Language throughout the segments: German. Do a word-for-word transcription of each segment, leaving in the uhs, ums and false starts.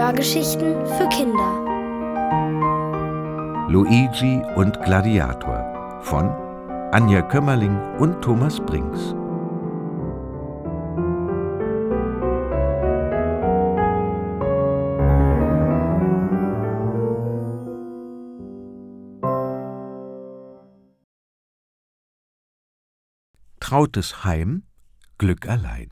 Hörgeschichten für Kinder. Luigi und Gladiator von Anja Kömmerling und Thomas Brinks. Trautes Heim, Glück allein.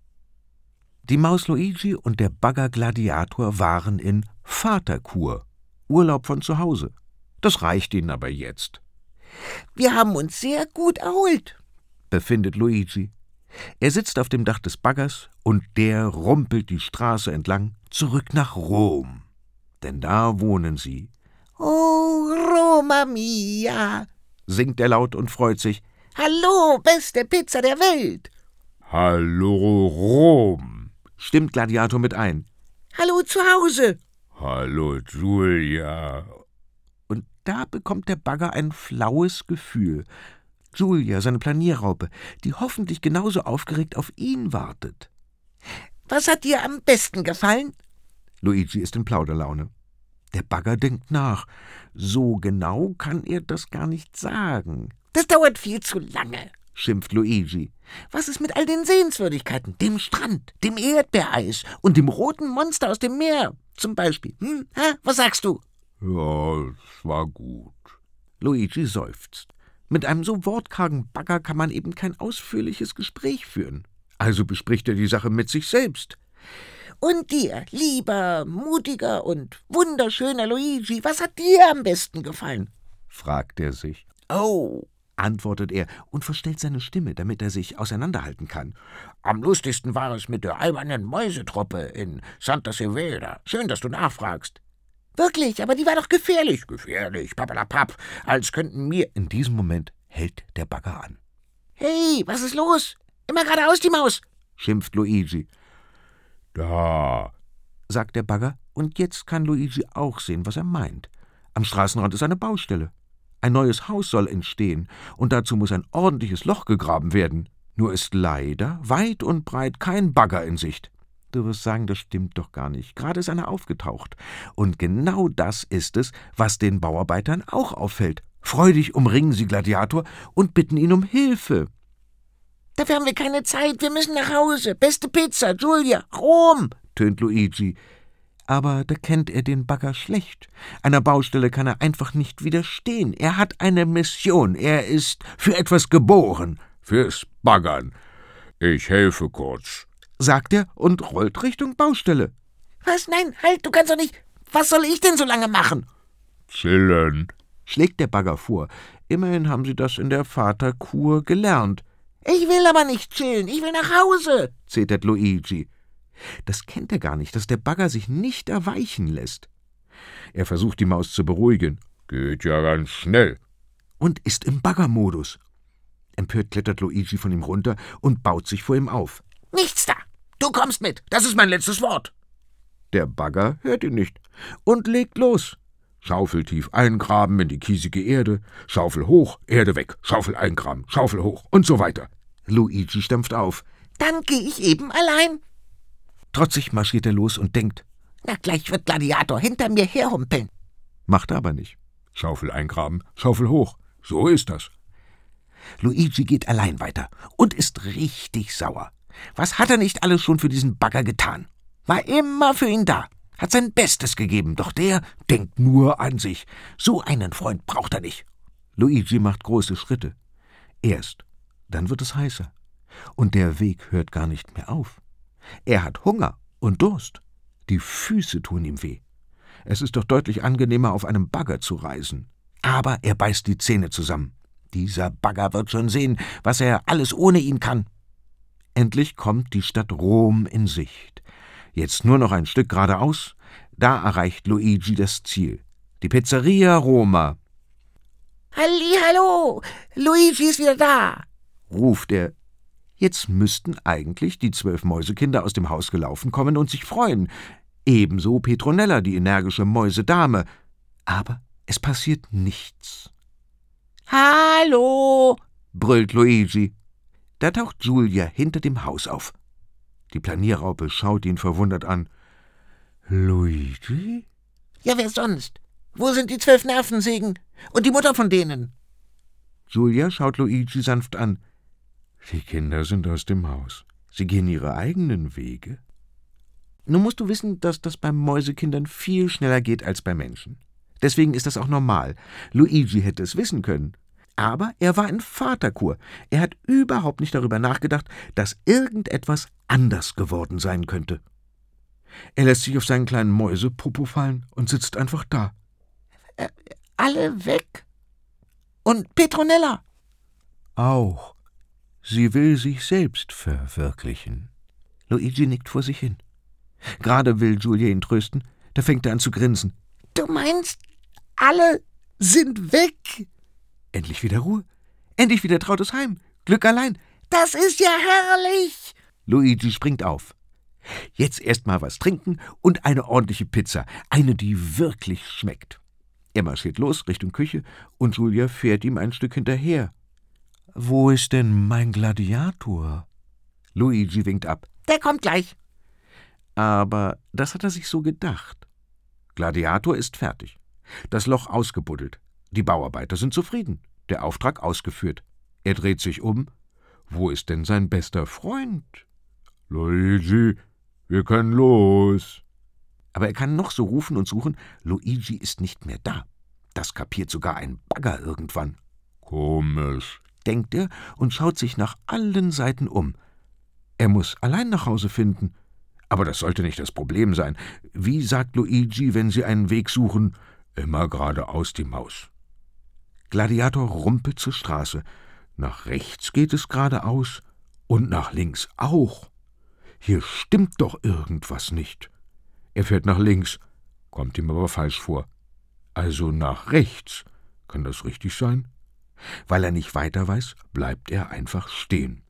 Die Maus Luigi und der Bagger Gladiator waren in Vaterkur, Urlaub von zu Hause. Das reicht ihnen aber jetzt. Wir haben uns sehr gut erholt, befindet Luigi. Er sitzt auf dem Dach des Baggers und der rumpelt die Straße entlang zurück nach Rom. Denn da wohnen sie. Oh, Roma mia, singt er laut und freut sich. Hallo, beste Pizza der Welt. Hallo, Rom, stimmt Gladiator mit ein. Hallo zu Hause. Hallo, Julia. Und da bekommt der Bagger ein flaues Gefühl. Julia, seine Planierraupe, die hoffentlich genauso aufgeregt auf ihn wartet. Was hat dir am besten gefallen? Luigi ist in Plauderlaune. Der Bagger denkt nach. So genau kann er das gar nicht sagen. Das dauert viel zu lange, schimpft Luigi. Was ist mit all den Sehenswürdigkeiten? Dem Strand, dem Erdbeereis und dem roten Monster aus dem Meer zum Beispiel. Hm? Ha? Was sagst du? Ja, es war gut. Luigi seufzt. Mit einem so wortkargen Bagger kann man eben kein ausführliches Gespräch führen. Also bespricht er die Sache mit sich selbst. Und dir, lieber, mutiger und wunderschöner Luigi, was hat dir am besten gefallen? Fragt er sich. Oh, antwortet er und verstellt seine Stimme, damit er sich auseinanderhalten kann. Am lustigsten war es mit der albernen Mäusetruppe in Santa Severa. Schön, dass du nachfragst. Wirklich, aber die war doch gefährlich. Gefährlich, papalapap, als könnten mir... In diesem Moment hält der Bagger an. Hey, was ist los? Immer geradeaus, die Maus, schimpft Luigi. Da, sagt der Bagger, und jetzt kann Luigi auch sehen, was er meint. Am Straßenrand ist eine Baustelle. Ein neues Haus soll entstehen, und dazu muss ein ordentliches Loch gegraben werden. Nur ist leider weit und breit kein Bagger in Sicht. Du wirst sagen, das stimmt doch gar nicht. Gerade ist einer aufgetaucht. Und genau das ist es, was den Bauarbeitern auch auffällt. Freudig umringen sie Gladiator und bitten ihn um Hilfe. Dafür haben wir keine Zeit, wir müssen nach Hause. Beste Pizza, Julia, Rom, tönt Luigi. Aber da kennt er den Bagger schlecht. Einer Baustelle kann er einfach nicht widerstehen. Er hat eine Mission. Er ist für etwas geboren. Fürs Baggern. Ich helfe kurz, sagt er und rollt Richtung Baustelle. Was? Nein, halt, du kannst doch nicht. Was soll ich denn so lange machen? Chillen, schlägt der Bagger vor. Immerhin haben sie das in der Vaterkur gelernt. Ich will aber nicht chillen, ich will nach Hause, zetert Luigi. Das kennt er gar nicht, dass der Bagger sich nicht erweichen lässt. Er versucht, die Maus zu beruhigen. Geht ja ganz schnell. Und ist im Baggermodus. Empört klettert Luigi von ihm runter und baut sich vor ihm auf. Nichts da! Du kommst mit, das ist mein letztes Wort. Der Bagger hört ihn nicht und legt los. Schaufel tief eingraben in die kiesige Erde, Schaufel hoch, Erde weg, Schaufel eingraben, Schaufel hoch und so weiter. Luigi stampft auf. Dann gehe ich eben allein. Trotzig marschiert er los und denkt, na, gleich wird Gladiator hinter mir herhumpeln. Macht er aber nicht. Schaufel eingraben, Schaufel hoch, so ist das. Luigi geht allein weiter und ist richtig sauer. Was hat er nicht alles schon für diesen Bagger getan? War immer für ihn da, hat sein Bestes gegeben, doch der denkt nur an sich. So einen Freund braucht er nicht. Luigi macht große Schritte. Erst, dann wird es heißer. Und der Weg hört gar nicht mehr auf. Er hat Hunger und Durst. Die Füße tun ihm weh. Es ist doch deutlich angenehmer, auf einem Bagger zu reisen. Aber er beißt die Zähne zusammen. Dieser Bagger wird schon sehen, was er alles ohne ihn kann. Endlich kommt die Stadt Rom in Sicht. Jetzt nur noch ein Stück geradeaus. Da erreicht Luigi das Ziel. Die Pizzeria Roma. Hallihallo, Luigi ist wieder da, ruft er. Jetzt müssten eigentlich die zwölf Mäusekinder aus dem Haus gelaufen kommen und sich freuen. Ebenso Petronella, die energische Mäusedame. Aber es passiert nichts. Hallo, brüllt Luigi. Da taucht Julia hinter dem Haus auf. Die Planierraupe schaut ihn verwundert an. Luigi? Ja, wer sonst? Wo sind die zwölf Nervensägen? Und die Mutter von denen? Julia schaut Luigi sanft an. Die Kinder sind aus dem Haus. Sie gehen ihre eigenen Wege. Nun musst du wissen, dass das bei Mäusekindern viel schneller geht als bei Menschen. Deswegen ist das auch normal. Luigi hätte es wissen können. Aber er war in Vaterkur. Er hat überhaupt nicht darüber nachgedacht, dass irgendetwas anders geworden sein könnte. Er lässt sich auf seinen kleinen Mäusepopo fallen und sitzt einfach da. Äh, alle weg? Und Petronella? Auch. Sie will sich selbst verwirklichen. Luigi nickt vor sich hin. Gerade will Julia ihn trösten, da fängt er an zu grinsen. Du meinst, alle sind weg? Endlich wieder Ruhe. Endlich wieder trautes Heim. Glück allein. Das ist ja herrlich. Luigi springt auf. Jetzt erst mal was trinken und eine ordentliche Pizza. Eine, die wirklich schmeckt. Er marschiert los Richtung Küche und Julia fährt ihm ein Stück hinterher. Wo ist denn mein Gladiator? Luigi winkt ab. Der kommt gleich. Aber das hat er sich so gedacht. Gladiator ist fertig. Das Loch ausgebuddelt. Die Bauarbeiter sind zufrieden. Der Auftrag ausgeführt. Er dreht sich um. Wo ist denn sein bester Freund? Luigi, wir können los. Aber er kann noch so rufen und suchen. Luigi ist nicht mehr da. Das kapiert sogar ein Bagger irgendwann. Komisch, denkt er und schaut sich nach allen Seiten um. Er muss allein nach Hause finden. Aber das sollte nicht das Problem sein. Wie sagt Luigi, wenn sie einen Weg suchen? Immer geradeaus die Maus. Gladiator rumpelt zur Straße. Nach rechts geht es geradeaus und nach links auch. Hier stimmt doch irgendwas nicht. Er fährt nach links, kommt ihm aber falsch vor. Also nach rechts. Kann das richtig sein? Weil er nicht weiter weiß, bleibt er einfach stehen.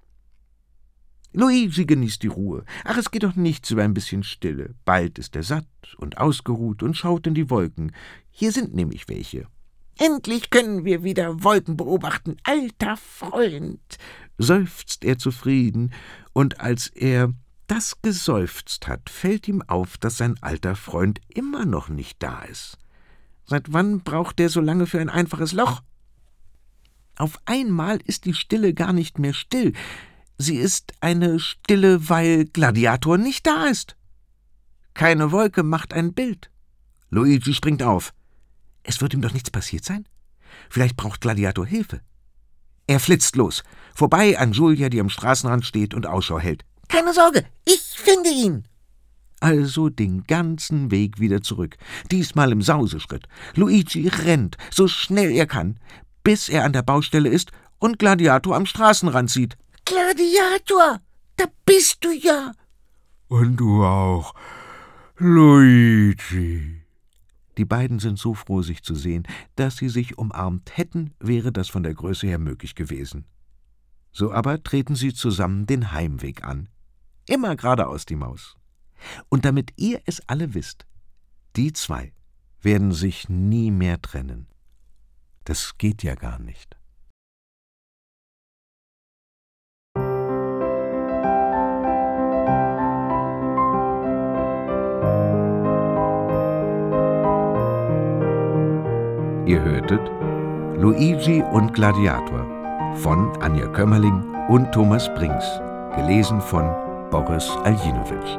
Luigi genießt die Ruhe. Ach, es geht doch nichts über ein bisschen Stille. Bald ist er satt und ausgeruht und schaut in die Wolken. Hier sind nämlich welche. Endlich können wir wieder Wolken beobachten, alter Freund, seufzt er zufrieden, und als er das geseufzt hat, fällt ihm auf, dass sein alter Freund immer noch nicht da ist. Seit wann braucht der so lange für ein einfaches Loch? Auf einmal ist die Stille gar nicht mehr still. Sie ist eine Stille, weil Gladiator nicht da ist. Keine Wolke macht ein Bild. Luigi springt auf. Es wird ihm doch nichts passiert sein? Vielleicht braucht Gladiator Hilfe. Er flitzt los, vorbei an Julia, die am Straßenrand steht und Ausschau hält. Keine Sorge, ich finde ihn. Also den ganzen Weg wieder zurück, diesmal im Sauseschritt. Luigi rennt, so schnell er kann, bis er an der Baustelle ist und Gladiator am Straßenrand sieht. Gladiator, da bist du ja. Und du auch, Luigi. Die beiden sind so froh, sich zu sehen, dass sie sich umarmt hätten, wäre das von der Größe her möglich gewesen. So aber treten sie zusammen den Heimweg an. Immer geradeaus die Maus. Und damit ihr es alle wisst, die zwei werden sich nie mehr trennen. Das geht ja gar nicht. Ihr hörtet Luigi und Gladiator von Anja Kömmerling und Thomas Brinks, gelesen von Boris Aljinovic.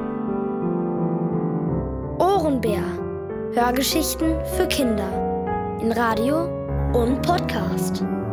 Ohrenbär. Hörgeschichten für Kinder in Radio und Podcast.